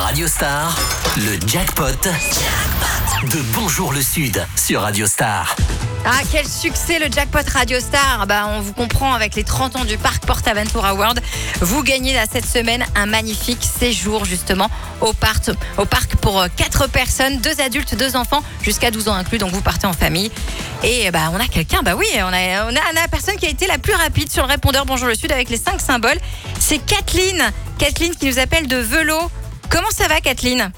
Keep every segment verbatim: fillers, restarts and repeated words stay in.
Radio Star, le jackpot de Bonjour le Sud sur Radio Star. Ah, quel succès le jackpot Radio Star. Bah, on vous comprend avec les trente ans du parc PortAventura World. Vous gagnez là, cette semaine un magnifique séjour justement au parc, au parc pour quatre personnes, deux adultes, deux enfants, jusqu'à douze ans inclus. Donc vous partez en famille. Et bah, on a quelqu'un, bah oui, on a, on a la personne qui a été la plus rapide sur le répondeur Bonjour le Sud avec les cinq symboles. C'est Kathleen. Kathleen qui nous appelle de Velo. Comment ça va, Kathleen?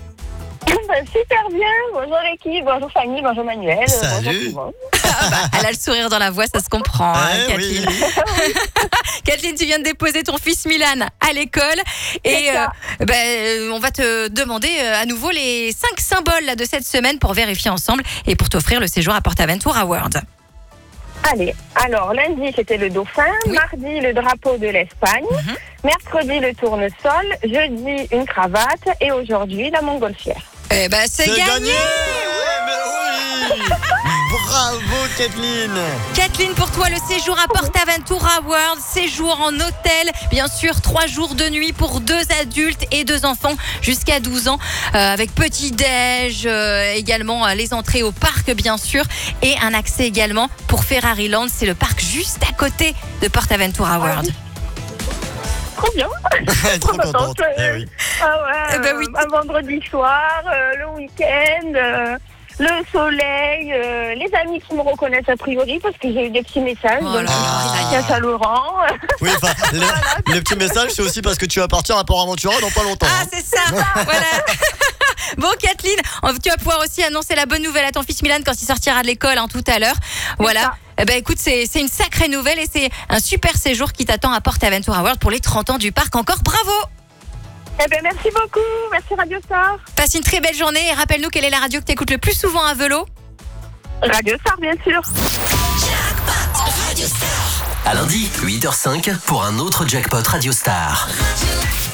Super bien, bonjour l'équipe, bonjour Fanny, bonjour Manuel. Salut. Bonjour tout le monde. Ah bah, elle a le sourire dans la voix, ça se comprend, hein, Ouais, Kathleen. oui. Kathleen, tu viens de déposer ton fils Milan à l'école et C'est ça. euh, ben, euh, on va te demander euh, à nouveau les cinq symboles là, de cette semaine pour vérifier ensemble et pour t'offrir le séjour à PortAventura World. Allez, alors lundi c'était le dauphin, Oui. mardi le drapeau de l'Espagne, Mhm. mercredi le tournesol, jeudi une cravate et aujourd'hui la montgolfière. Eh ben, c'est C'est gagné. gagné. Ouais, mais oui. Bravo Kathleen. Kathleen, pour toi, le séjour à PortAventura World, séjour en hôtel, bien sûr, trois jours de nuit pour deux adultes et deux enfants jusqu'à douze ans, euh, avec petit-déj, euh, également euh, les entrées au parc, bien sûr, et un accès également pour Ferrari Land, c'est le parc juste à côté de PortAventura World. Trop bien. Trop contente. contente. Eh oui. Ah ouais, Eh ben oui. euh, un vendredi soir, euh, le week-end, euh, le soleil, euh, les amis qui me reconnaissent a priori parce que j'ai eu des petits messages. Oh donc, là là. euh, tiens, Saint-Laurent. Oui, enfin, le, le petit message, c'est aussi parce que tu vas partir à Port-Aventura dans pas longtemps. Ah, hein. c'est ça, voilà. Bon, Kathleen, on- tu vas pouvoir aussi annoncer la bonne nouvelle à ton fils Milan quand il sortira de l'école hein, tout à l'heure. Voilà. ça. Eh ben, écoute, c'est, c'est une sacrée nouvelle et c'est un super séjour qui t'attend à PortAventura World pour les trente ans du parc. Encore bravo! Eh ben merci beaucoup, merci Radio Star. Passe une très belle journée et rappelle-nous quelle est la radio que tu écoutes le plus souvent à Velo. Radio Star bien sûr. À lundi, huit heures zéro cinq pour un autre jackpot Radio Star.